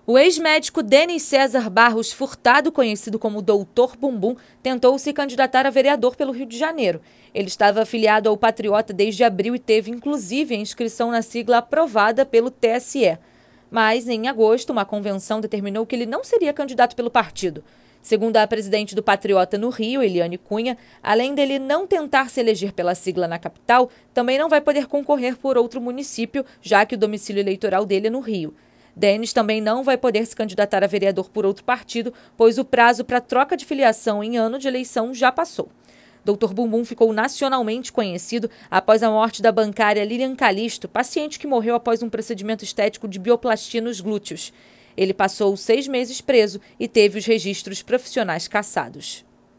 O ex-médico Denis César Barros Furtado, conhecido como Doutor Bumbum, tentou se candidatar a vereador pelo Rio de Janeiro. Ele estava afiliado ao Patriota desde abril e teve, inclusive, a inscrição na sigla aprovada pelo TSE. Mas, em agosto, uma convenção determinou que ele não seria candidato pelo partido. Segundo a presidente do Patriota no Rio, Eliane Cunha, além dele não tentar se eleger pela sigla na capital, também não vai poder concorrer por outro município, já que o domicílio eleitoral dele é no Rio. Denis também não vai poder se candidatar a vereador por outro partido, pois o prazo para troca de filiação em ano de eleição já passou. Dr. Bumbum ficou nacionalmente conhecido após a morte da bancária Lilian Calisto, paciente que morreu após um procedimento estético de bioplastia nos glúteos. Ele passou 6 meses preso e teve os registros profissionais cassados.